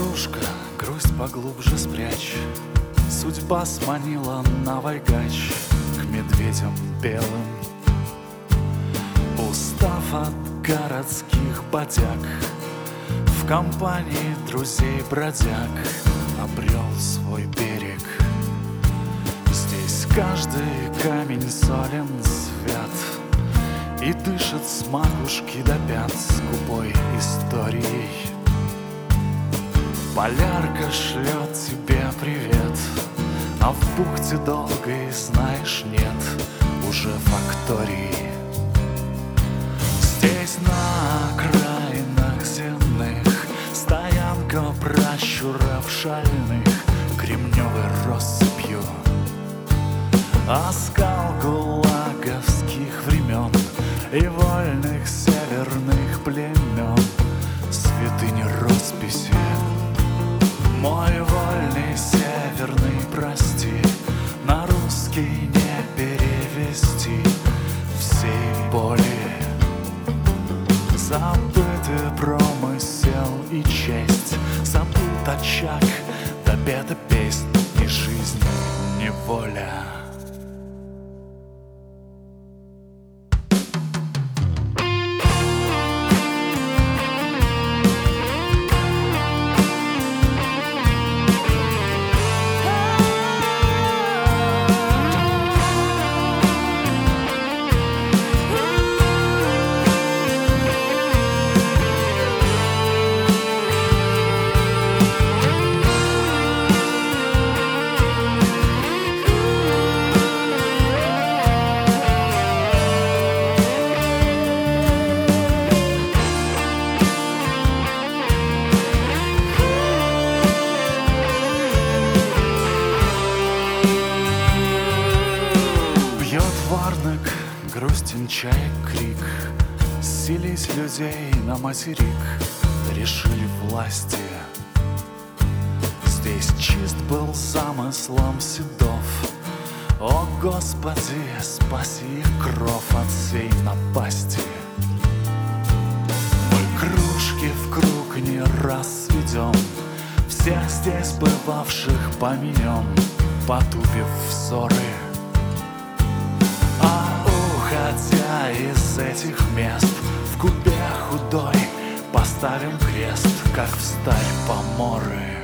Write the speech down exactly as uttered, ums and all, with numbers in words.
Подружка, грусть поглубже спрячь. Судьба сманила на Вайгач к медведям белым. Устав от городских бодяг, в компании друзей-бродяг обрел свой берег. Здесь каждый камень солен свят и дышит с макушки до пят скупой историей. Полярка шлет тебе привет, а в бухте долгой, знаешь, нет уже фактории. Здесь на окраинах земных стоянка пращуров шальных кремневой россыпью. Оскал гулаговских времен и вольных северных племен, святыни росписи. Мой вольный северный, прости, на русский не перевести всей боли. Забыты промысел и честь, забыт очаг, до беда песнь, ни жизнь, ни воля. Варнак, грустен чаек крик, селись людей на материк решили власти. Здесь чист был замыслом седов, о Господи, спаси их кров от сей напасти. Мы кружки в круг не раз сведем, всех здесь бывавших поменем, потупив взоры. Уходя из этих мест, в купе худой поставим крест, как встарь поморы.